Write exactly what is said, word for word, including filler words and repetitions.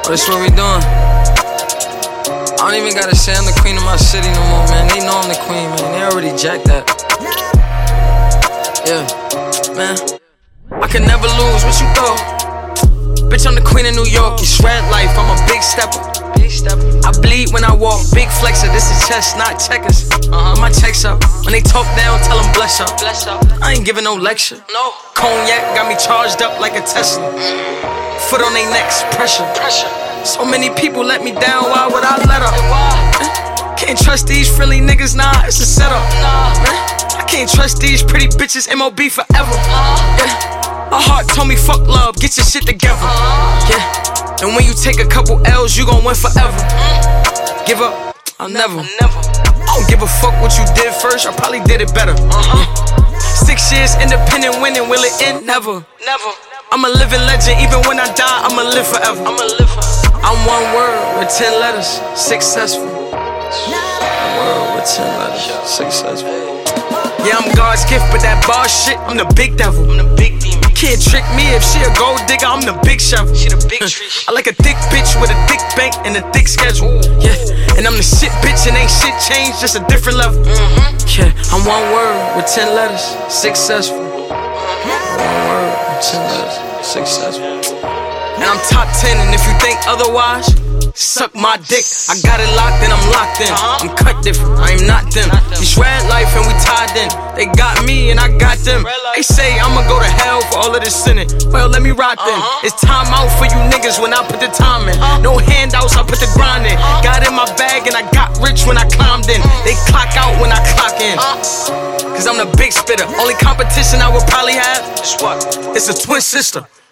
Oh, that's what we doing. I don't even gotta say I'm the queen of my city no more, man. They know I'm the queen, man. They already jacked that. Yeah, man. I can never lose, what you thought? Bitch, I'm the queen of New York. You shred life, I'm a big stepper. I bleed when I walk, big flexer. This is chess, not checkers. Uh-huh. My checks up. When they talk down, tell them bless up. Bless up. I ain't giving no lecture. No. Cognac got me charged up like a Tesla. Foot on they necks, pressure. Pressure. So many people let me down, why would I let up? Eh? Can't trust these frilly niggas, nah, it's a setup. Nah. Eh? I can't trust these pretty bitches, M O B forever. Yeah. My heart told me fuck love, get your shit together. Yeah. And when you take a couple L's, you gon' win forever. Give up, I'll never. I don't give a fuck what you did first, I probably did it better. Yeah. Six years independent winning, will it end? Never. Never. I'm a living legend, even when I die, I'ma live forever. I'ma live forever. I'm one word with ten letters, successful. One word with ten letters, successful. Yeah, I'm God's gift, but that bar shit, I'm the big devil. I'm the big demon. Can't trick me if she a gold digger, I'm the big shovel. She the big tree. I like a thick bitch with a thick bank and a thick schedule. Yeah, and I'm the shit bitch and ain't shit changed, just a different level. Mm-hmm. Yeah, I'm one word with ten letters, successful. One word with ten letters, successful. And I'm top ten, and if you think otherwise, suck my dick. I got it locked and I'm locked in. I'm cut different, I am not them. We shred life and we tied in. They got me and I got them. They say I'ma go to hell for all of this sinning. Well, let me ride them. It's time out for you niggas when I put the time in. No handouts, I put the grind in. Got in my bag and I got rich when I climbed in. They clock out when I clock in. Cause I'm the big spitter. Only competition I would probably have is what? It's a twin sister.